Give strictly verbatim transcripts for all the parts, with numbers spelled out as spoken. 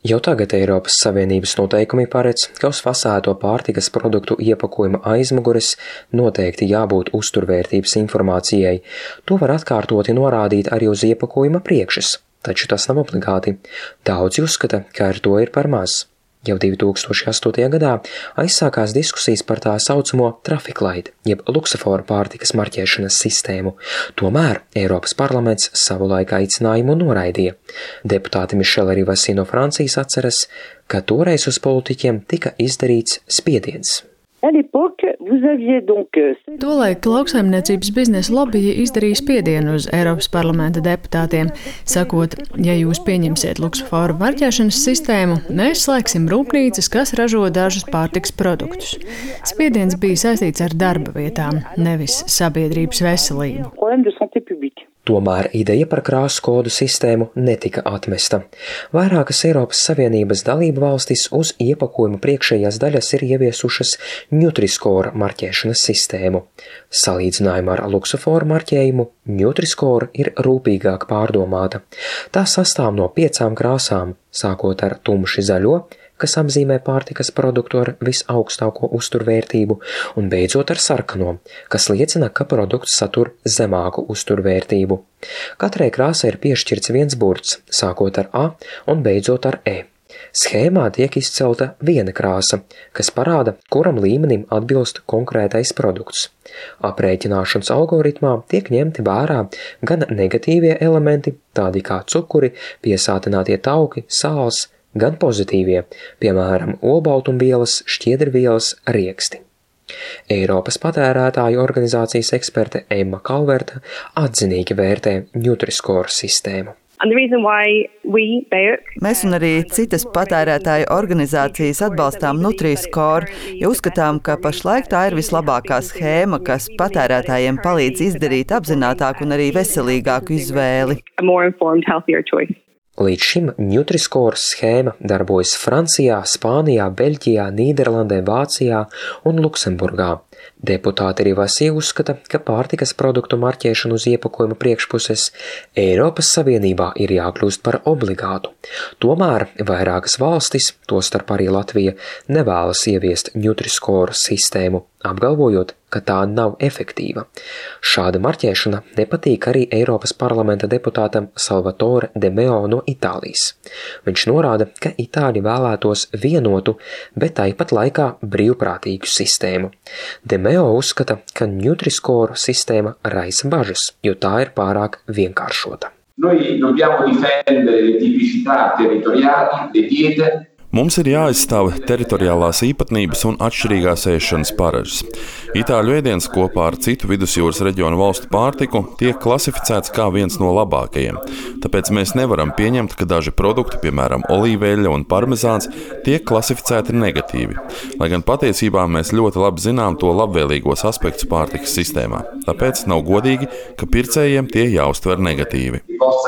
Jau tagad Eiropas Savienības noteikumi paredz, ka uz fasēto pārtikas produktu iepakojuma aizmugures noteikti jābūt uzturvērtības informācijai. To var atkārtoti norādīt arī uz iepakojuma priekšas, taču tas nav obligāti. Daudzi uzskata, ka ar to ir par maz. Jau divi tūkstoši astotajā gadā aizsākās diskusijas par tā saucamo traffic light, jeb luksusforu pārtikas marķēšanas sistēmu. Tomēr Eiropas parlaments savulaik aicinājumu noraidīja. Deputāte Mišela Rivasi no Francijas atceras, ka toreiz uz politiķiem tika izdarīts spiediens. Tolaik lauksaimniecības biznesa lobija izdarīja spiedienu uz Eiropas parlamenta deputātiem, sakot, ja jūs pieņemsiet luksusforu marķēšanas sistēmu, mēs slēgsim rūpnīcas, kas ražo dažus pārtikas produktus. Spiediens bija saistīts ar darba vietām, nevis sabiedrības veselību. Tomēr ideja par krāsu kodu sistēmu netika atmesta. Vairākas Eiropas Savienības dalību valstis uz iepakojuma priekšējās daļas ir ieviesušas Nutri-Score marķēšanas sistēmu. Salīdzinājumā ar luksusforu marķējumu Nutri-Score ir rūpīgāk pārdomāta. Tā sastāv no piecām krāsām, sākot ar tumši zaļo, kas apzīmē pārtikas produktu ar visaugstāko uzturvērtību, un beidzot ar sarkano, kas liecina, ka produkts satur zemāku uzturvērtību. Katrai krāsai ir piešķirts viens burts, sākot ar A un beidzot ar E. Schēmā tiek izcelta viena krāsa, kas parāda, kuram līmenim atbilst konkrētais produkts. Aprēķināšanas algoritmā tiek ņemti vērā gan negatīvie elementi, tādi kā cukuri, piesātinātie tauki, sāls, gan pozitīvie, piemēram, olbaltumvielas, šķiedrvielas, rieksti. Eiropas patērētāju organizācijas eksperte Emma Kalverta atzinīgi vērtē Nutri-Score sistēmu. Mēs un arī citas patērētāju organizācijas atbalstām Nutri-Score, jo uzskatām, ka pašlaik tā ir vislabākā schēma, kas patērētājiem palīdz izdarīt apzinātāku un arī veselīgāku izvēli. Līdz šim Nutri-Score schēma darbojas Francijā, Spānijā, Beļģijā, Nīderlandē, Vācijā un Luksemburgā. Deputāte Rivasi uzskata, ka pārtikas produktu marķēšana uz iepakojuma priekšpuses Eiropas Savienībā ir jākļūst par obligātu. Tomēr vairākas valstis, tostarp arī Latvija, nevēlas ieviest Nutri-Score sistēmu, apgalvojot, ka tā nav efektīva. Šāda marķēšana nepatīk arī Eiropas parlamenta deputātam Salvatore De Meo no Itālijas. Viņš norāda, ka Itāļi vēlētos vienotu, bet tāpat laikā brīvprātīgu sistēmu. De Meo uzskata, ka Nutri-Score sistēma raisa bažas, jo tā ir pārāk vienkāršota. Noi dobbiamo difendere le tipicità territoriali, le diete. Mums ir jāaizstāv teritoriālās īpatnības un atšķirīgās ēšanas paražas. Itāļu ēdiens kopā ar citu vidusjūras reģionu valstu pārtiku tiek klasificēts kā viens no labākajiem. Tāpēc mēs nevaram pieņemt, ka daži produkti, piemēram, olīveļļa un parmezāns, tiek klasificēti negatīvi. Lai gan patiesībā mēs ļoti labi zinām to labvēlīgos aspektus pārtikas sistēmā. Tāpēc nav godīgi, ka pircējiem tie jāuztver negatīvi.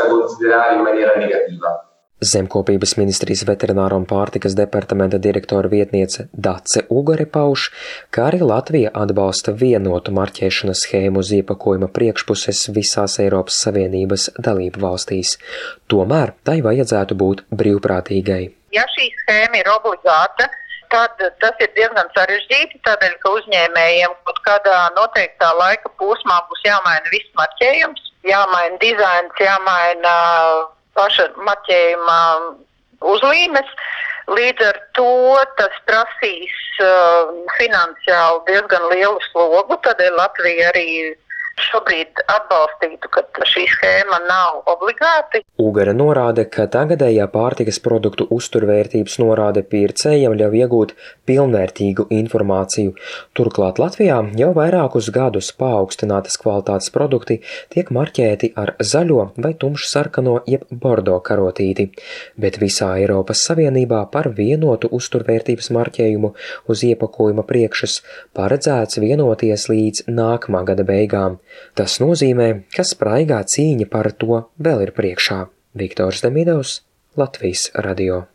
Zemkopības ministrijas veterināra un pārtikas departamenta direktora vietniece Dace Ugare pauž, ka arī Latvija atbalsta vienotu marķēšanas schēmu uz iepakojuma priekšpuses visās Eiropas Savienības dalību valstīs. Tomēr tai vajadzētu būt brīvprātīgai. Ja šī schēma ir obligāta, tad tas ir diezgan sarežģīti, tādēļ, ka uzņēmējiem kaut kādā noteiktā laika posmā būs jāmaina viss marķējums, jāmaina dizains, jāmaina paša marķējuma uzlīmes. Līdz ar to tas prasīs uh, finansiāli diezgan lielu slogu, tādēļ Latvija arī šobrīd atbalstītu, ka šī schēma nav obligāti. Ugare norāda, ka tagadējā pārtikas produktu uzturvērtības norāde pircējiem ļauj iegūt pilnvērtīgu informāciju. Turklāt Latvijā jau vairākus gadus paaugstinātas kvalitātes produkti tiek marķēti ar zaļo vai tumšu sarkano jeb bordo karotīti, bet visā Eiropas Savienībā par vienotu uzturvērtības marķējumu uz iepakojuma priekšas paredzēts vienoties līdz nākamā gada beigām. Tas nozīmē, ka spraigā cīņa par to vēl ir priekšā. Viktors Demidovs, Latvijas radio.